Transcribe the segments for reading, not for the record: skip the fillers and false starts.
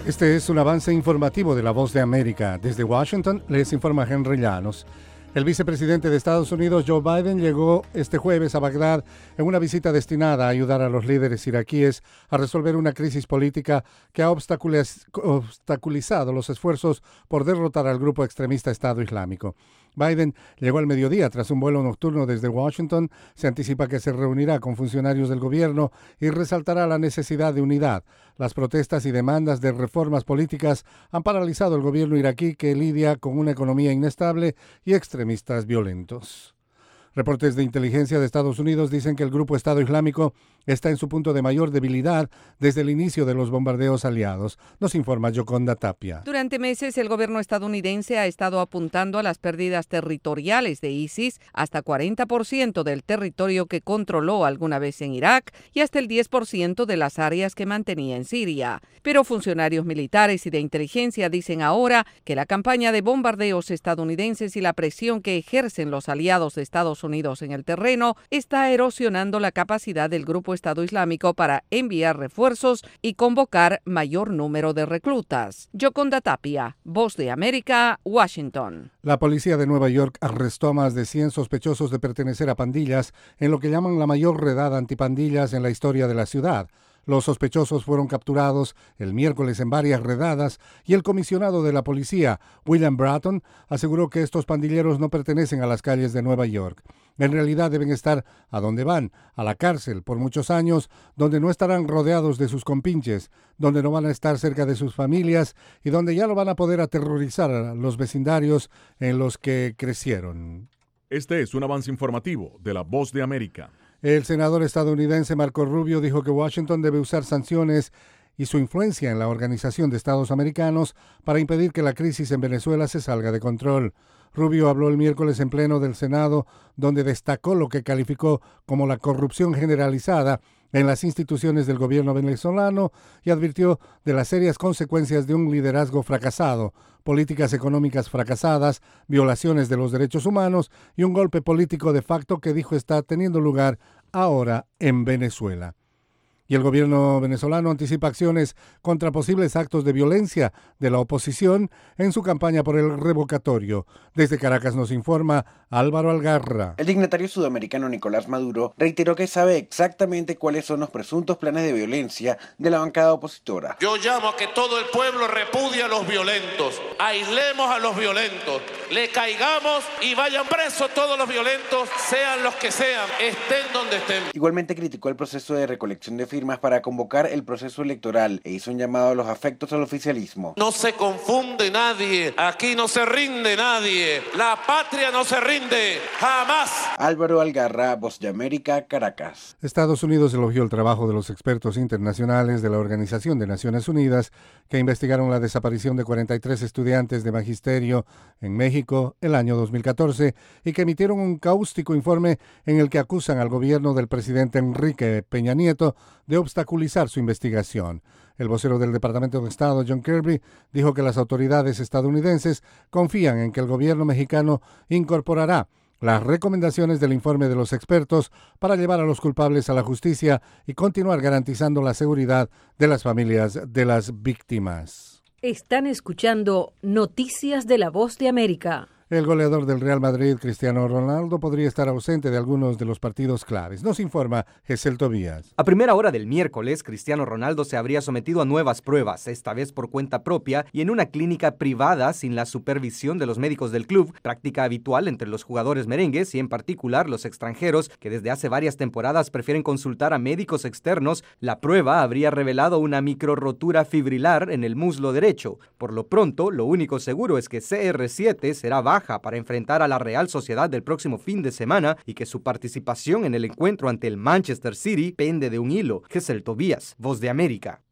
Este es un avance informativo de La Voz de América. Desde Washington les informa Henry Llanos. El vicepresidente de Estados Unidos, Joe Biden, llegó este jueves a Bagdad en una visita destinada a ayudar a los líderes iraquíes a resolver una crisis política que ha obstaculizado los esfuerzos por derrotar al grupo extremista Estado Islámico. Biden llegó al mediodía tras un vuelo nocturno desde Washington. Se anticipa que se reunirá con funcionarios del gobierno y resaltará la necesidad de unidad. Las protestas y demandas de reformas políticas han paralizado el gobierno iraquí, que lidia con una economía inestable y extremistas violentos. Reportes de inteligencia de Estados Unidos dicen que el grupo Estado Islámico está en su punto de mayor debilidad desde el inicio de los bombardeos aliados. Nos informa Yoconda Tapia. Durante meses, el gobierno estadounidense ha estado apuntando a las pérdidas territoriales de ISIS, hasta 40% del territorio que controló alguna vez en Irak y hasta el 10% de las áreas que mantenía en Siria. Pero funcionarios militares y de inteligencia dicen ahora que la campaña de bombardeos estadounidenses y la presión que ejercen los aliados de Estados Unidos en el terreno está erosionando la capacidad del grupo Estado Islámico para enviar refuerzos y convocar mayor número de reclutas. Yoconda Tapia, Voz de América, Washington. La policía de Nueva York arrestó a más de 100 sospechosos de pertenecer a pandillas en lo que llaman la mayor redada antipandillas en la historia de la ciudad. Los sospechosos fueron capturados el miércoles en varias redadas y el comisionado de la policía, William Bratton, aseguró que estos pandilleros no pertenecen a las calles de Nueva York. En realidad deben estar a donde van, a la cárcel, por muchos años, donde no estarán rodeados de sus compinches, donde no van a estar cerca de sus familias y donde ya no van a poder aterrorizar a los vecindarios en los que crecieron. Este es un avance informativo de La Voz de América. El senador estadounidense Marco Rubio dijo que Washington debe usar sanciones y su influencia en la Organización de Estados Americanos para impedir que la crisis en Venezuela se salga de control. Rubio habló el miércoles en pleno del Senado, donde destacó lo que calificó como la corrupción generalizada en las instituciones del gobierno venezolano y advirtió de las serias consecuencias de un liderazgo fracasado, políticas económicas fracasadas, violaciones de los derechos humanos y un golpe político de facto que dijo está teniendo lugar ahora en Venezuela. Y el gobierno venezolano anticipa acciones contra posibles actos de violencia de la oposición en su campaña por el revocatorio. Desde Caracas nos informa Álvaro Algarra. El dignatario sudamericano Nicolás Maduro reiteró que sabe exactamente cuáles son los presuntos planes de violencia de la bancada opositora. Yo llamo a que todo el pueblo repudie a los violentos, aislemos a los violentos, le caigamos y vayan presos todos los violentos, sean los que sean, estén donde estén. Igualmente criticó el proceso de recolección de firmas para convocar el proceso electoral e hizo un llamado a los afectos al oficialismo. No se confunde nadie, aquí no se rinde nadie, la patria no se rinde, jamás. Álvaro Algarra, Voz de América, Caracas. Estados Unidos elogió el trabajo de los expertos internacionales de la Organización de Naciones Unidas que investigaron la desaparición de 43 estudiantes de magisterio en México el año 2014 y que emitieron un cáustico informe en el que acusan al gobierno del presidente Enrique Peña Nieto de obstaculizar su investigación. El vocero del Departamento de Estado, John Kirby, dijo que las autoridades estadounidenses confían en que el gobierno mexicano incorporará las recomendaciones del informe de los expertos para llevar a los culpables a la justicia y continuar garantizando la seguridad de las familias de las víctimas. Están escuchando Noticias de La Voz de América. El goleador del Real Madrid, Cristiano Ronaldo, podría estar ausente de algunos de los partidos claves. Nos informa Gesel Tobías. A primera hora del miércoles, Cristiano Ronaldo se habría sometido a nuevas pruebas, esta vez por cuenta propia y en una clínica privada sin la supervisión de los médicos del club, práctica habitual entre los jugadores merengues y en particular los extranjeros que desde hace varias temporadas prefieren consultar a médicos externos. La prueba habría revelado una microrotura fibrilar en el muslo derecho. Por lo pronto, lo único seguro es que CR7 será baja para enfrentar a la Real Sociedad del próximo fin de semana y que su participación en el encuentro ante el Manchester City pende de un hilo. Gesel Tobías, Voz de América.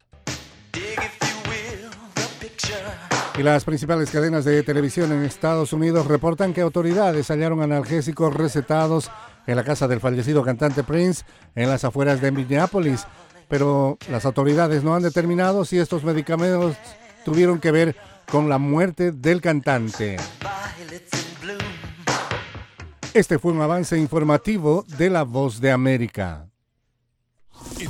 Y las principales cadenas de televisión en Estados Unidos reportan que autoridades hallaron analgésicos recetados en la casa del fallecido cantante Prince en las afueras de Minneapolis, pero las autoridades no han determinado si estos medicamentos tuvieron que ver con la muerte del cantante. Este fue un avance informativo de La Voz de América.